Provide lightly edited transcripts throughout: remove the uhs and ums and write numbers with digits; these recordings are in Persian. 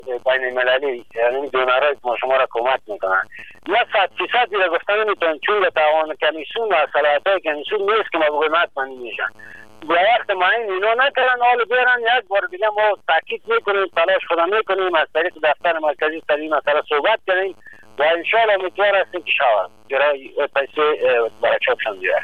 بین المللی یعنی دونرها ما شما را کمک میکنن. یا 100% دیگه گفتن نمیتونن چون توان کمیسیون و صلاحیت‌های کمیسیون نیست که ما بگویم حتما میشن. به وقت معین اینا نکردن حال بیارن یک بار دیگه ما تاکید میکنیم تلاش خودم میکنیم از طریق دفتر مرکزی سر این مسئله صحبت کنیم و ان شاء الله امیدوار هستیم که شود برای پیسه برای چاپشان بیاره.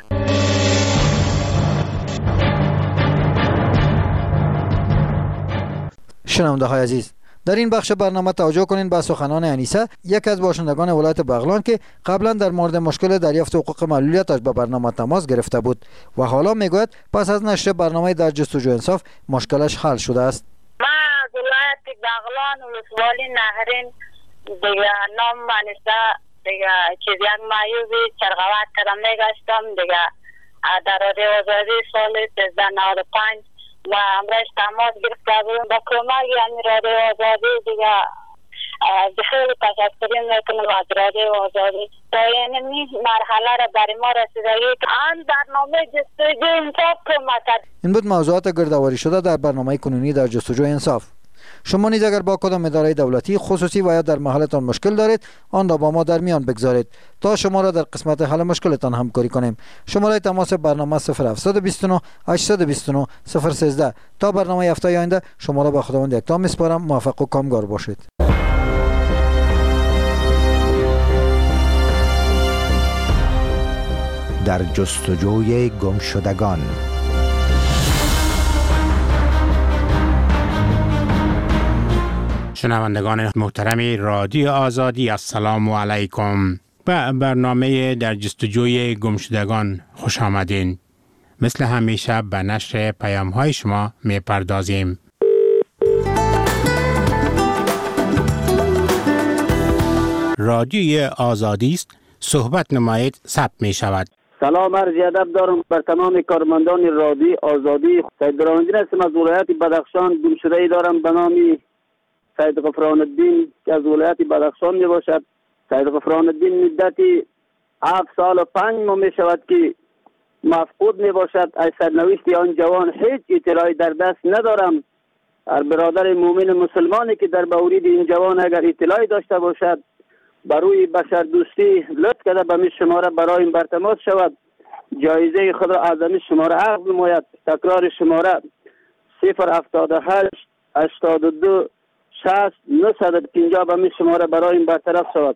شنونده های عزیز، در این بخش برنامه توجه کنین به سخنان انیسه، یک از باشندگان ولایت بغلان که قبلا در مورد مشکل دریافت حقوق معلولیتش به برنامه تماس گرفته بود و حالا میگوید پس از نشر برنامه در جستجوی انصاف مشکلش حل شده است. من از ولایت بغلان ولسوالی نهرین دیگه نام انیسه دیگه چیز یک مایوبی چرغوات کردم نگشتم دیگه در رادیو آزادی سال 1395 و امروز تماس گرفته بودم با کمک یعنی رادیو آزادی دیگه خیلی تشکر میکنم از رادیو آزادی تا این مرحله را برای ما رسیدگی آن برنامه جستجوی انصاف کمک کرد. این بود موضوعات گردآوری شده در برنامه کنونی در جستجوی انصاف. شما نیز اگر با کدام اداره دولتی خصوصی و یا در محلتان مشکل دارید آن را با ما در میان بگذارید تا شما را در قسمت حل مشکلتان همکاری کنیم. شماره تماس برنامه 0729 829 013. تا برنامه هفته آینده شما را به خداوند یکتا میسپارم. موفق و کامگار باشید. در جستجوی گمشدگان. شنوندگان محترم رادیو آزادی، السلام علیکم. به برنامه در جستجوی گمشدگان خوش آمدین. مثل همیشه به نشر پیام های شما می پردازیم. رادیوی آزادی است، صحبت نمایید ثبت می شود. سلام عرض ادب دارم بر تمام کارمندان رادیو آزادی. سید درانجین هستم از ولایت بدخشان. گمشده‌ای دارم به نام سید غفران الدین که از ولایت بدخشان می باشد. سید غفران الدین مدتی 7 سال و 5 ماه می شود که مفقود می باشد. از سرنوشت آن جوان هیچ اطلاعی در دست ندارم. برادر مومن مسلمانی که در بورید این جوان اگر اطلاعی داشته باشد بروی بشر دوستی لطف کرده به می شماره برای این برتماس شود. جایزه خود را از این شماره عقد نماید. تکرار شماره 078 82 60 950 به می شماره برای این برطرف شود.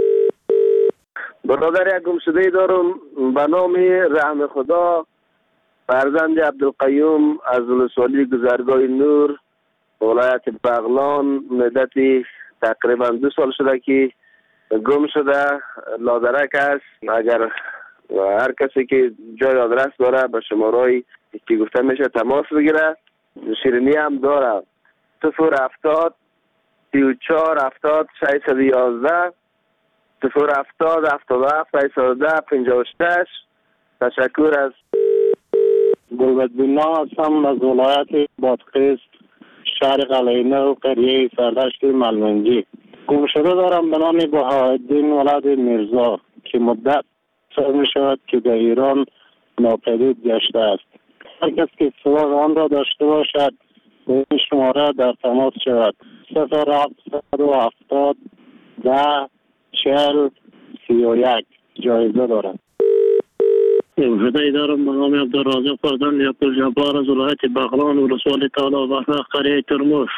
برادر یک گمشده‌ای دارم به نام رحم خدا، فرزند عبدالقیوم از ولسوالی گذرگاه نور ولایت بغلان. مدتی تقریبا 2 سال شده که گم شده. لادرک است. اگر هر کسی که جای آدرس داره به شماره‌ای که گفته میشه تماس بگیره. شیرینی هم داره 070 34 70 611 070 77 610 56. تشکر از گلبدبینا هستم از ولایت بادغیس شهر قلعه‌نو و قریه سردشت ملمنجی. گمشده دارم به نام بهاءالدین ولد میرزا که مدت سال می شود که در ایران ناپدید گشته است. هر کس که سوال آن را داشته باشد به این شماره در تماس شود. 0770 10 40 31. جایزه دارد. گمشده‌ای دارم به نام عبدالرازق فرزند عبدالجبار از ولایت بغلان ولسوالی تالا و قریه ترموش.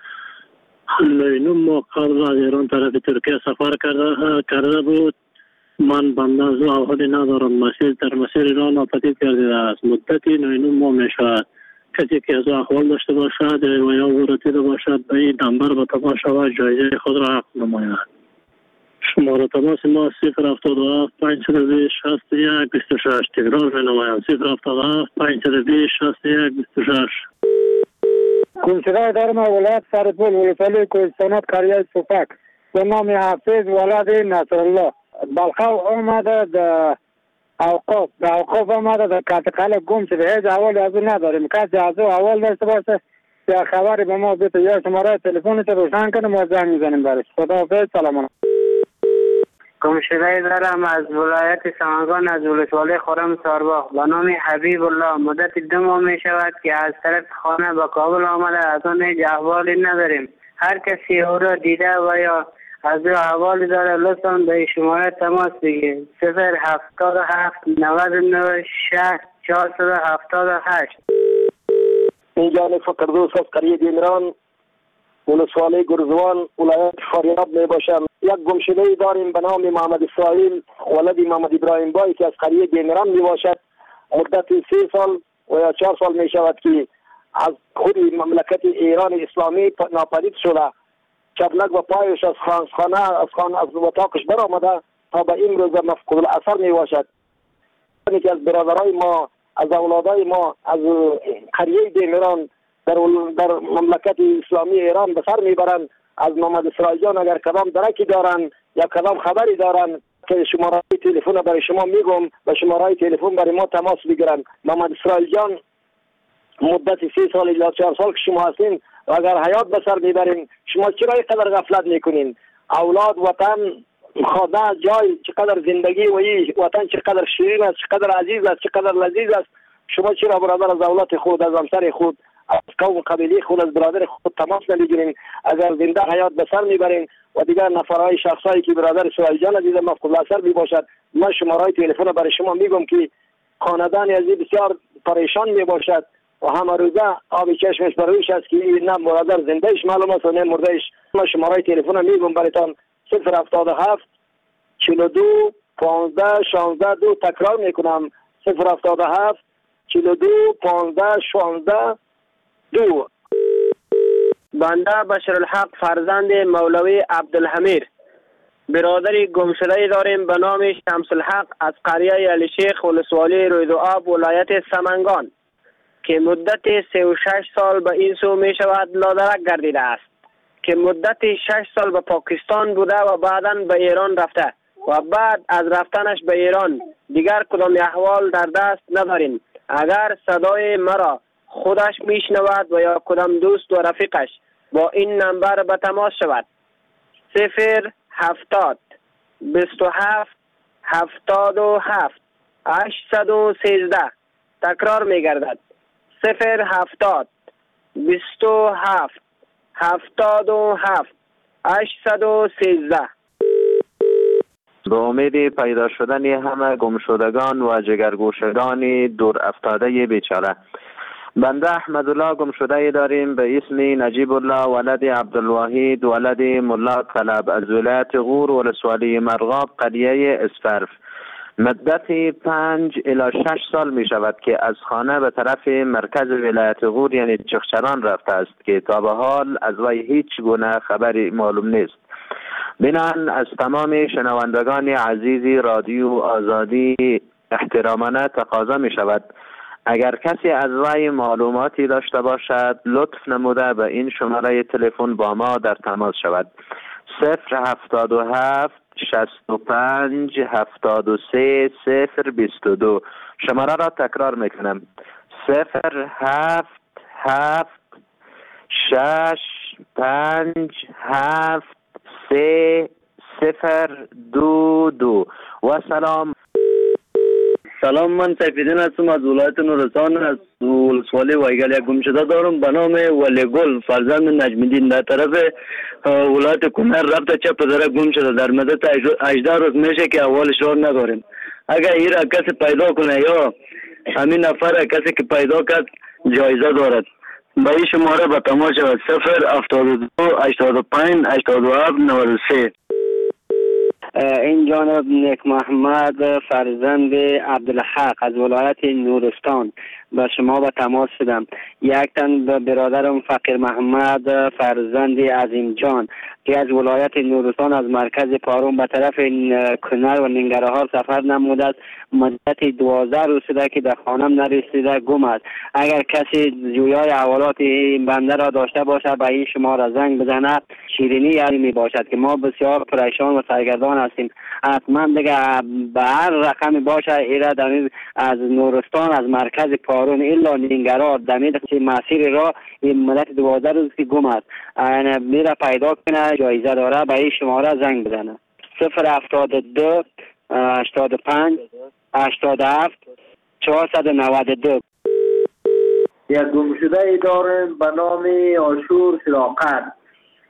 ما قبل از ایران طرف ترکیه سفر کرده بود. من بنده از احوالی ندارم. در مسیر ایران ناپدید گردیده است. مدتی 9 ماه می شود. کسی که از احوال داشته باشد و یا ورطیده باشد به این نمبر به تماس شود جایزه خود را عقد نماید. شماره تماس ما 077 520 61 26. تکرار می نمایم 077 520 61 26. گمشده دارم ولایت سرپول ولسوالی کوهستانات قریه سوپک به نام حافظ ولد نصرالله. بلخو آمده در اوقاف آمده در کاتقل گم شده. هیچ احوالی از او نداریم. کسی از او احوال داشته باشه یا خبری به ما بده یا شماره تلفنش روشن کنه ما زنگ میزنیم برش. خداحافظ. سلام علیکم. گمشده‌ای دارم از ولایت سمنگان از ولسوالی خرم سارباغ به نام حبیب الله. مدت 2 ماه می شود که از طرف خانه به کابل آمده. از آن هیچ احوالی نداریم. هر کسی او را دیده و یا از او احوال داره لطفاً به شماره تماس بگیرید 077 99 60 478. اینجا فقردوس از قریه دیمران ولسوالی گرزوان ولایت فاریاب می باشم. یک گمشده داریم به نام محمد اسرائیل ولد محمد ابراهیم بای که از قریه دیمران می باشد. مدت 3 سال و یا 4 سال می شود که از خود مملکت ایران اسلامی ناپدید شده. چپلک و پایش از خانه از اتاقش برآمده تا به این روز مفقود الاثر می باشد. که از برادرای ما، از اولادای ما از قریه دیمران در مملکت اسلامی ایران به سر میبرند. از محمد اسرائیل جان اگر کدام درکی دارن یا کدام خبری دارن که شماره تلفن برای شما میگم، به شماره تلفن برای ما تماس بگیرن. محمد اسرائیل جان مدت 3 سال یا 4 سال که شما هستین و اگر حیات به سر میبرین، شما چرا اینقدر غفلت میکنین؟ اولاد، وطن، خانه، جای، چقدر زندگی و این وطن چقدر شیرین است، چقدر عزیز است، چقدر لذیذ است. شما چرا برادر از اولاد خود، از همسر خود، از قوم قبیله خود، از برادر خود تماس نمیگیرین؟ اگر زنده حیات به سر میبرین و دیگر نفرهای شخصایی که برادر اسرائیل جان عزیز مفقود الاثر می باشد، من شماره تلفن برای شما میگم که خاندان عزیز بسیار پریشان می باشد و همه روزه آب چشمش بر رویش است که نه برادر زندهش معلوم است و نه مردهش. من شماره تلفن میگم برایتان 077 42 15 16 2. تکرار میکنم 077 42 15 16 2. بنده بشرالحق فرزند مولوی عبدالحمید برادری گمشده داریم به نام شمس الحق از قریه علی شیخ ولسوالی رویدوآب ولایت سمنگان که مدت 36 سال به این سو می شود لادرک گردیده است که مدت 6 سال به پاکستان بوده و بعدا به ایران رفته و بعد از رفتنش به ایران دیگر کدام احوال در دست نداریم. اگر صدای مرا خودش میشنود و یا کدام دوست و رفیقش با این نمبر به تماس شود 070 27 77 813. تکرار میگردد 070 27 77 813. به امید پیدا شدن همه گمشدگان و جگرگوشگان دور افتاده بیچاره. بنده احمدالله گمشده داریم به اسم نجیب الله ولد عبدالواحد ولد ملا طلب از ولایت غور ولسوالی مرغاب قریه اسفرف. مدت 5 الی 6 سال می شود که از خانه به طرف مرکز ولایت غور یعنی چخچران رفته است که تا به حال از وی هیچ گونه خبری معلوم نیست. بنان از تمام شنوندگان عزیز رادیو آزادی احترامانه تقاضا می شود اگر کسی از وی معلوماتی داشته باشد لطف نموده به این شماره تلفن با ما در تماس شود 077 65 73 022. شماره را تکرار میکنم 077 6 5 7 3 022. و سلام. سلام، من سیفیدین هستم از ولایت نورستان از ولسوالی وایگل. یک گمشده دارم به نام ولی گل فرزند نجمیدین در طرف ولایت کنر رفته چپ داره گم شده. در مدت 18 روز میشه که احوالش را نداریم. اگر این را کسی پیدا کنه یا همین نفر کسی که پیدا کرد جایزه دارد. به این شماره به تماس شود 072 85 87 93. این جانب نیک محمد فرزند عبدالحق از ولایت نورستان به شما به تماس شدم. یک تن به برادرم فقیر محمد فرزند عظیم جان که از ولایت نورستان از مرکز پارون به طرف کنر و ننگرهار سفر نموده است. مدت 12 روز شده که در خانم نرسیده گم است. اگر کسی جویای احوالات این بنده را داشته باشد به این شماره زنگ بزنه. شیرینی یعنی می باشد که ما بسیار پریشان و سرگردان هستیم. حتما دیگه به هر رقمی باشه ایره از نورستان از مرکز پارون الا ننگرهار دمید مسیر را این مدت 12 روز که گم است. میره پیدا کنه جایزه داره به این شماره زنگ بزنه 072 85 87 492. یک گمشده ای داریم به نام آشور شراقت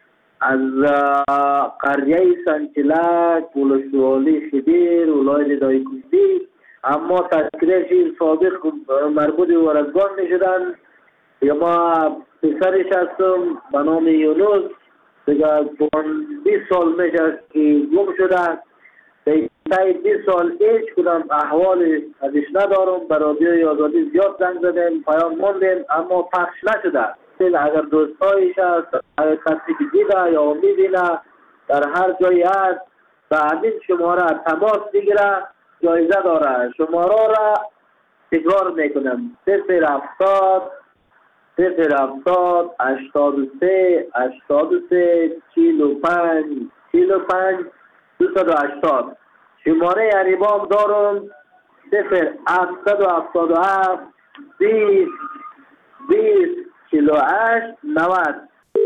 از قریه سنچلک ولسوالی خدیر ولایت دایکندی، اما تذکره شیر سابق مربوط به ورزگان می شدن. یا ما پسرش هستم به نام یونس، دیگه 20 سال میشه که گم شده. تا 20 سال هیچ کدام احوال ازش ندارم. به رادیوی آزادی زیاد زنگ زدیم، پیام ماندیم، اما پخش نشده. اگر دوستایش هست، اگر کسی که دیده یا میبینه در هر جایی هست، به همین شماره تماس بگیره، جایزه داره. شماره را تکرار میکنم: 070 83 45 280. شماره عریبام دارم 0777 20 48 90.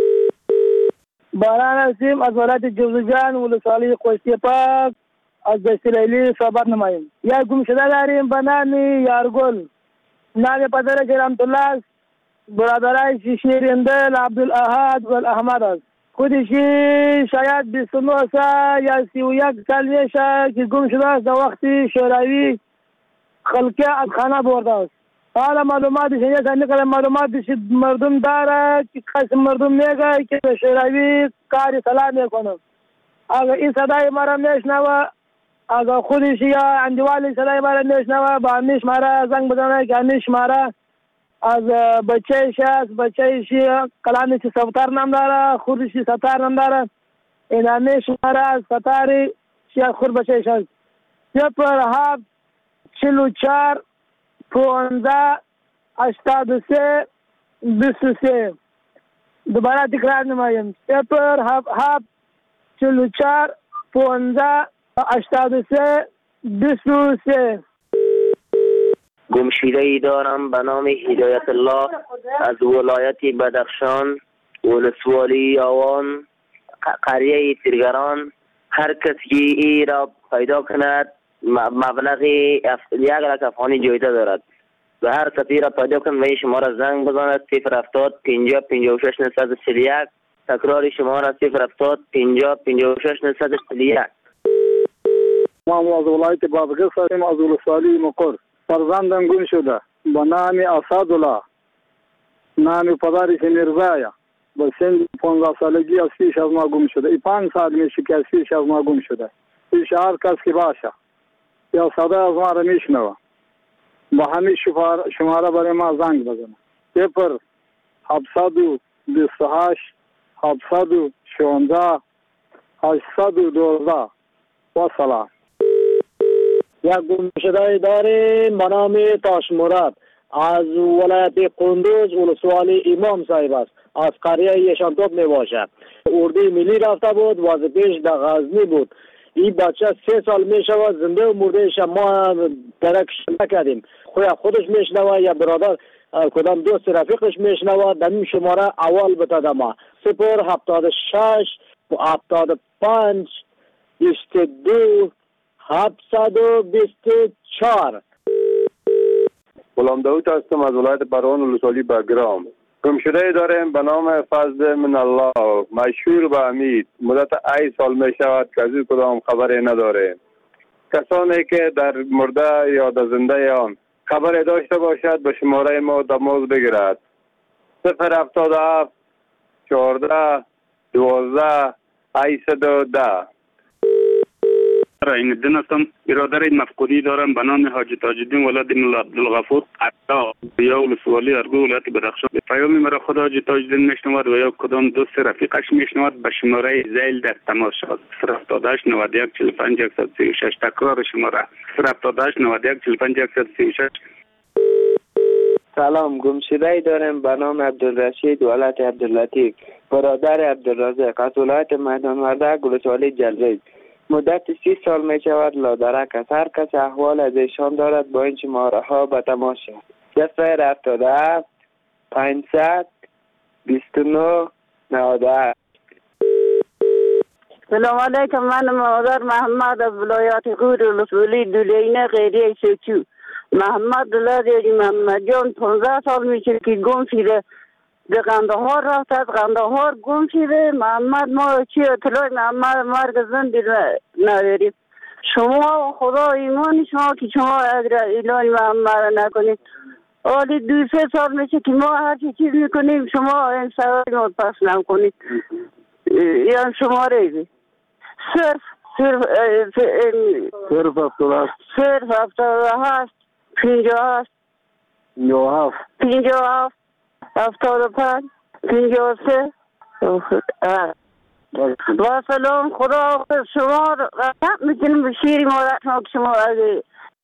باران هستیم از ولایت جوزجان ولسوالی خوشتی پاک از دشت لیلی صحبت نماییم. یک گم شده داریم به نام یارگل. نام پدرش رحمت الله، برادرش شیریندل عبدالاحد و احمد است. خودش شاید 29 سال یا 31 سال میشه که گم شده است. در وقتی شوروی خلقه از خانه برده است. حالا معلوماتش یک نکرده، معلوماتش مردم داره که کسی مردم میگه که به شوروی کاری سلام میکنه. اگر این صدای مرا میشنوه، اگر خودش یا اندیوالی صدای مرا میشنوه، با همیش مرا زنگ بزنه که همیش مرا از بچهش است. بچهش کلامی که ستار نام داره، خودش ستار نام داره. این همیش مرا از ستاری شیخ خود بچهش است. 07 44 15 83 23. دوباره تکرار نمایم: 07 44 15 83 23. گمشده ای دارم به نام هدایت الله از ولایت بدخشان ولسوالی آوان قریه تیرگران. هر کسی که ای را پیدا کند مبلغ 1 لک افغانی جایزه دارد. و هر کسی را پیدا کند و این شماره زنگ بزند: 070 50 56 941. تکرار شماره 070 50 56 941. ما از ولایت بادغیس هستیم، از ولسوالی مقر. فرزندم گم شده به نام اسدالله، نام پدرش میرزایه. به سن 15 سالگی از پیش از ما گم شده. 5 سال میشه که از پیش از ما گم شده. پیش هر کس که باشه یا صدا از ما را میشنوه، با همین شماره برای ما زنگ بزنه: 0728 716 812. و سلام. یک گم شده داریم به نام تاش مراد از ولایت قندوز ولسوالی امام صاحب است. از قریه یشانتوب می باشد. اردوی ملی رفته بود، وظیفه‌اش در غزنی بود. این بچه 3 سال می شود زنده و مردهش ما درکش نکردیم. خودش میشنوه یا برادر کدام دوست رفیقش میشنوه. در این شماره اول بتاده ما: 076 75 22 724. غلام داود هستم از ولایت بروان ولسوالی بگرام. گم شده داریم به نام فضل من الله، مشهور به امید. مدت 8 سال می شود که از این کدام خبری نداریم. کسانی که در مرده یا در زنده آن خبری داشته باشد به شماره ما تماس بگیرد: 077 14 12 810. این الدین هستم. برادر مفقودی دارم به نام حاجی تاج الدین ولد مولا عبدالغفور عطا یا ولسوالی ارگو ولایت بدخشان. پیام مرا خود حاجی تاج الدین میشنود و یا کدام دوست رفیقش میشنود به شماره زیل در تماس شود: 078 91 45 136. تکرار شماره: 078 91 45 136. سلام. گمشده دارم به نام عبدالرشید ولایت عبداللطیف، برادر عبدالرزاق از ولایت میدان وردک ولسوالی جلریز. مدت 30 سال می شود لادرک است. هر کس احوال از ایشان دارد با این شماره ها به تماس شود: 077 500 29 98. سلام علیکم. من مادر محمد از ولایت غور ولسوالی دولینه غیریه سوچو. محمد دلاری محمد جان 15 سال میشه که گم شده. به قندهار رفت، از قندهار گم شده. محمد ما چی اطلاع محمد مرگ زن نداریم. شما خدا ایمان شما که شما اعلان محمد نکنید. حالی 2-3 سال میشه که ما هر چیز میکنیم شما این سوال ما پس نکنید. یعنی شما ریزی صرف 78 57 75 53 با سلام. خدا شما رحمت میکنیم به شیری مادر شما اگه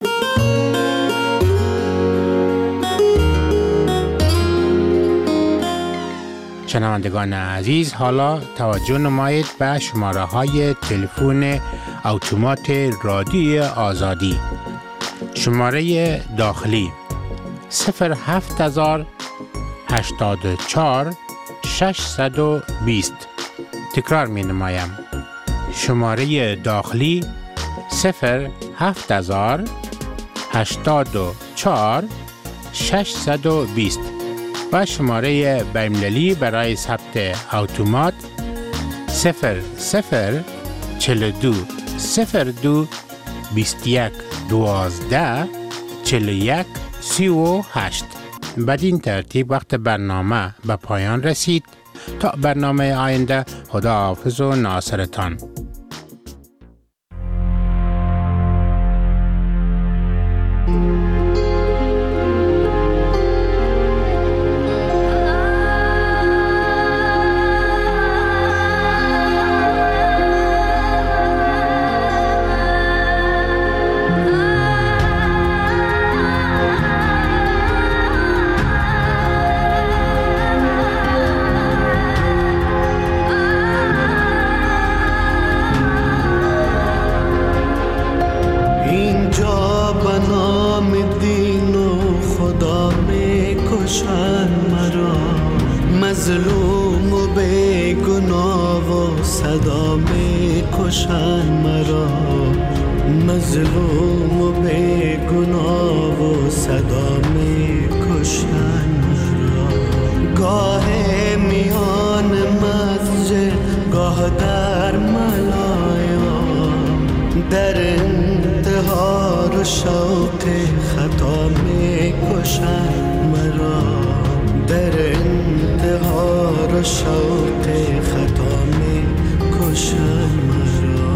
شنوندگان عزیز، حالا توجه نمایید به شماره های تلفن اتومات رادیوی آزادی. شماره داخلی 07084 620. تکرار می نمایم. شماره داخلی 07084 620 و شماره بین‌المللی برای ثبت اتومات 0042 02 21 12 41 38. بدین ترتیب وقت برنامه به پایان رسید. تا برنامه آینده، خداحافظ و ناصرتان. مظلوم و بیگناه و صدا می کشن مرا، مظلوم و بیگناه و صدا می کشن مرا. گاه میان مسجد گاه در ملایا، در انتحار و شوق خطا می کشن مرا، در انتحار و شوق خطا می کشن مرا.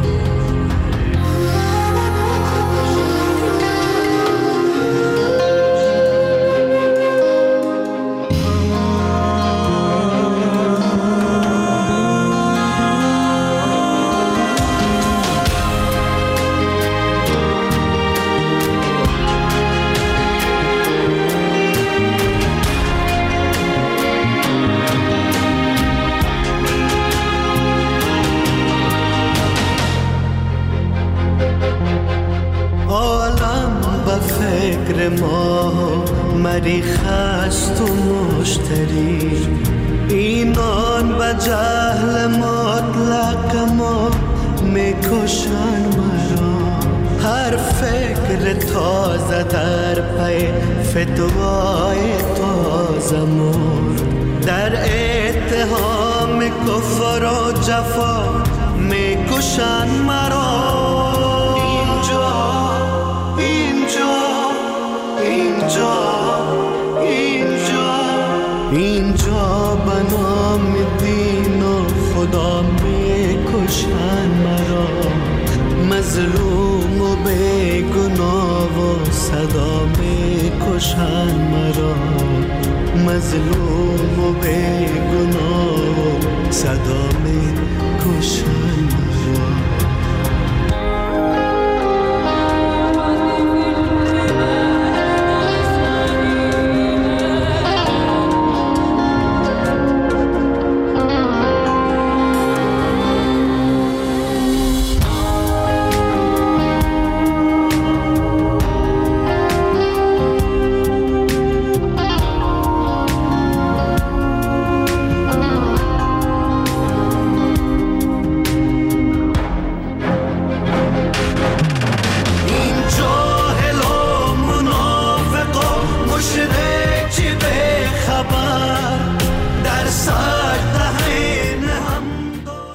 فکر ما مریخ است و مشتری، اینان به جهل مطلق ما میکشن مرا. هر فکر تازه در پی فتوای تازه مرد، در اتهام کفر و جفا میکشن مرا. اینجا به نام دین و خدا میکشن مرا، مظلوم و بیگناه و صدا میکشن مرا، مظلوم و بیگناه و صدا میکشن.